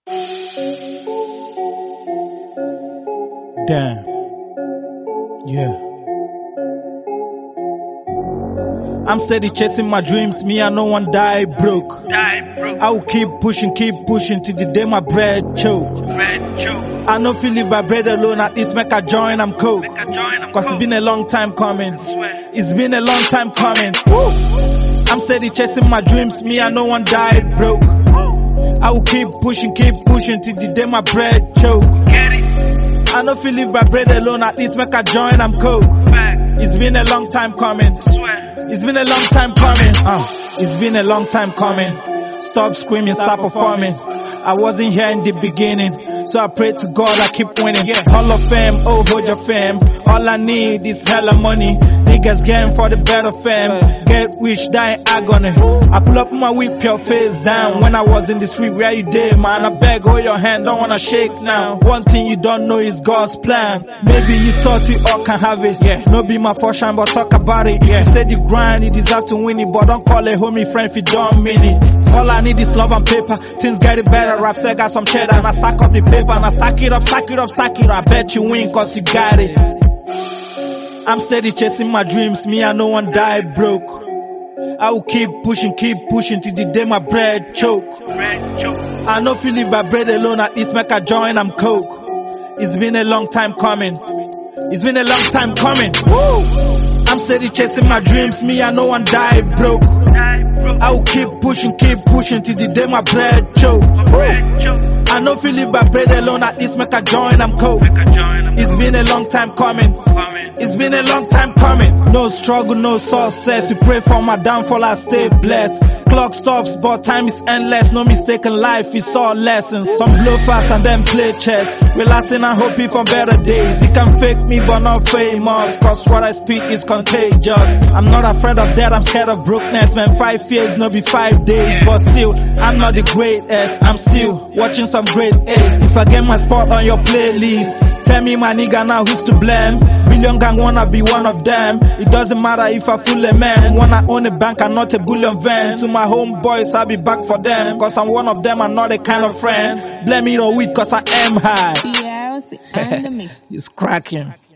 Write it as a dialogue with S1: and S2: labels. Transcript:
S1: Damn. Yeah. I'm steady chasing my dreams, me I no one die broke. I will keep pushing till the day my bread choke. I no feel live by bread alone, at least make a join, I'm coke. Cause it's been a long time coming. It's been a long time coming. Woo. I'm steady chasing my dreams, me I no one die broke. I will keep pushing till the day my bread choke. I no feel live by bread alone, at least make a join, I'm coke. It's been a long time coming. It's been a long time coming. It's been a long time coming. Stop screaming, stop performing. I wasn't here in the beginning, so I pray to God I keep winning. Hall of Fame, oh hold your fame. All I need is hella money. Niggas game for the better fame. Get rich, die in agony. I pull up my whip, your face down. When I was in the street, where you did, man? I beg, hold your hand, don't wanna shake now. One thing you don't know is God's plan. Maybe you thought we all can have it. No be my fortune, but talk about it. Steady grind, you deserve to win it, but don't call a homie friend if you don't mean it. All I need is love and paper. Things get it better. Rap said got some cheddar, and I stack up the paper, and I stack it up. I bet you win cause you got it. I'm steady chasing my dreams, me I no one die broke. I will keep pushing till the day my bread choke. I no feel live by bread alone, at least make a join, I'm coke. It's been a long time coming. It's been a long time coming. Woo! I'm steady chasing my dreams, me I no one die broke. I will keep pushing till the day my bread choke. I no feel live by bread alone, at least make a join, I'm coke. It's been a long time coming. It's been a long time coming. No struggle, no success. You pray for my downfall, I stay blessed. Clock stops, but time is endless. No mistake in life, it's all lessons. Some blow fast and then play chess. Relaxing and hoping for better days. You can fake me, but not famous. Cause what I speak is contagious. I'm not afraid of death, I'm scared of brokenness. Man, 5 years, no be 5 days. But still, I'm not the greatest. I'm still watching some great A's. If I get my spot on your playlist, tell me my nigga now who's to blame. Billion gang wanna be one of them. It doesn't matter if I fool a man. Wanna own a bank and not a bullion van. To my homeboys, I'll be back for them. Cause I'm one of them, I'm not a kind of friend. Blame it or weed cause I am high.
S2: PRC and the mix.
S1: It's cracking.